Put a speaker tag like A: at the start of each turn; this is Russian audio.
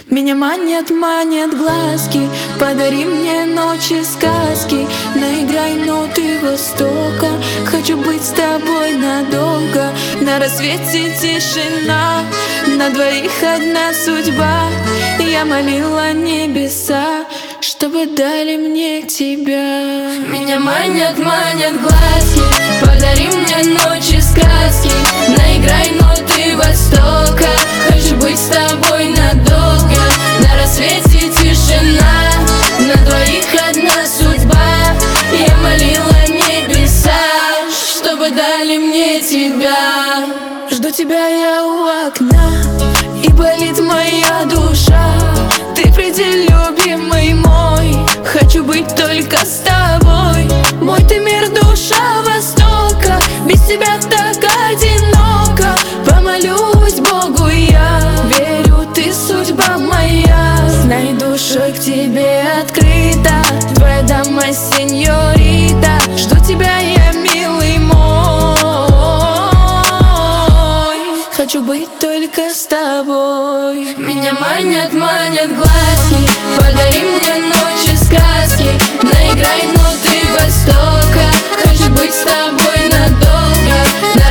A: Меня манят глазки, подари мне ночи сказки, наиграй ноты востока. Хочу быть с тобой надолго. На рассвете тишина, на двоих одна судьба. Я молила небеса, чтобы дали мне тебя. Меня манят глазки, подари мне ночи сказки, наиграй ноты востока. Хочу быть с тобой надолго. На рассвете тишина, на двоих одна судьба. Я молила небеса, чтобы дали мне тебя. Жду тебя я у окна, и болит моя душа. Ты предел любимый мой, хочу быть только с тобой. Мой ты мир, душа востока, без тебя так одиноко. Помолюсь Богу я, верю, ты судьба моя. Знай, душа к тебе открыта, твоя дама сеньорита. Жду тебя я, милый мой, хочу быть только с тобой. Меня манят глазки, подари мне ночи сказки, наиграй ноты востока. Хочу быть с тобой надолго.